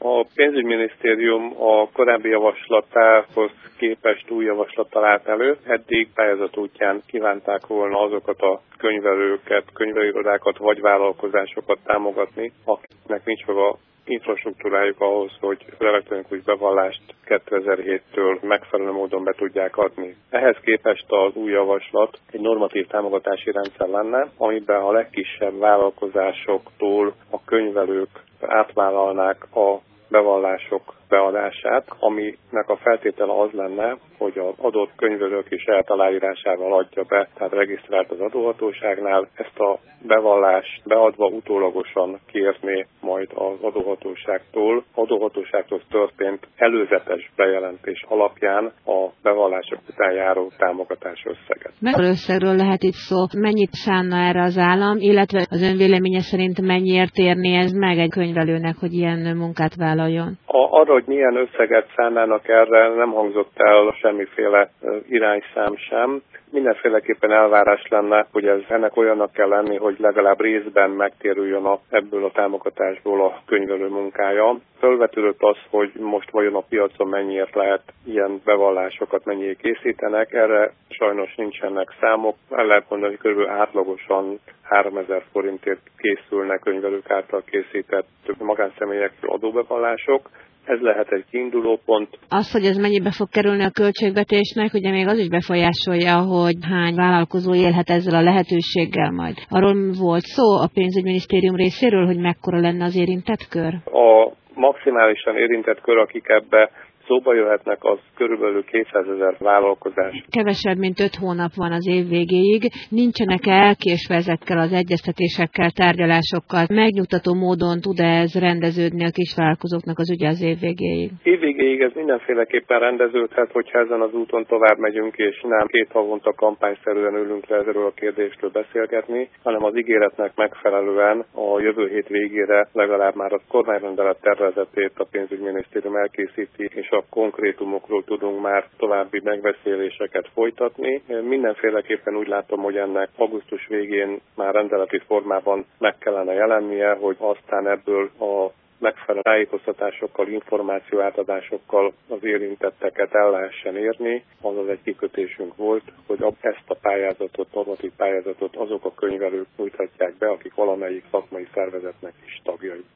A pénzügyminisztérium a korábbi javaslatához képest új javaslattal állt elő. Eddig pályázat útján kívánták volna azokat a könyvelőket, könyvelőirodákat vagy vállalkozásokat támogatni, akiknek nincs meg a infrastruktúrájuk ahhoz, hogy az elektronikus bevallást 2007-től megfelelő módon be tudják adni. Ehhez képest az új javaslat egy normatív támogatási rendszer lenne, amiben a legkisebb vállalkozásoktól a könyvelők átvállalnák a bevallások beadását, aminek a feltétele az lenne, hogy az adott könyvelők is saját aláírásával adja be, tehát regisztrált az adóhatóságnál, ezt a bevallást beadva utólagosan kérné majd az adóhatóságtól történt előzetes bejelentés alapján a bevallások után járó támogatás összeget. Mekkora összegről lehet itt szó? Mennyit szánna erre az állam, illetve az ön véleménye szerint mennyiért érné ez meg egy könyvelőnek, hogy ilyen munkát vállaljon? Arra, hogy milyen összeget szánnának erre, nem hangzott el semmiféle irányszám sem. Mindenféleképpen elvárás lenne, hogy ennek olyannak kell lenni, hogy legalább részben megtérüljön ebből a támogatásból a könyvelő munkája. Fölvetődött az, hogy most vajon a piacon mennyiért lehet ilyen bevallásokat, mennyiért készítenek. Erre sajnos nincsenek számok. El lehet mondani, hogy kb. Átlagosan 3000 forintért készülnek könyvelők által készített magánszemélyekről adóbevallások. Ez lehet egy kiinduló pont. Az, hogy ez mennyibe fog kerülni a költségvetésnek, ugye még az is befolyásolja, hogy hány vállalkozó élhet ezzel a lehetőséggel majd. Arról volt szó a pénzügyminisztérium részéről, hogy mekkora lenne az érintett kör? A maximálisan érintett kör, akik ebbe szóba jöhetnek, az körülbelül 200 000 vállalkozás. Kevesebb, mint 5 hónap van az év végéig. Nincsenek elkésve ezekkel az egyeztetésekkel, tárgyalásokkal? Megnyugtató módon tud ez rendeződni a kisvállalkozóknak az ügye az év végéig? Év végéig ez mindenféleképpen rendeződhet, hogyha ezen az úton tovább megyünk, és nem 2 havonta kampányszerűen ülünk le erről a kérdésről beszélgetni, hanem az ígéretnek megfelelően a jövő hét végére legalább már a kormányrendelet tervezetét a pénzügyminisztérium elkészíti, és a konkrétumokról tudunk már további megbeszéléseket folytatni. Mindenféleképpen úgy látom, hogy ennek augusztus végén már rendeleti formában meg kellene jelennie, hogy aztán ebből a megfelelő tájékoztatásokkal, információ átadásokkal az érintetteket el lehessen érni. Azaz egy kikötésünk volt, hogy ezt a pályázatot, normatív pályázatot azok a könyvelők nyújthatják be, akik valamelyik szakmai szervezetnek is tagjai.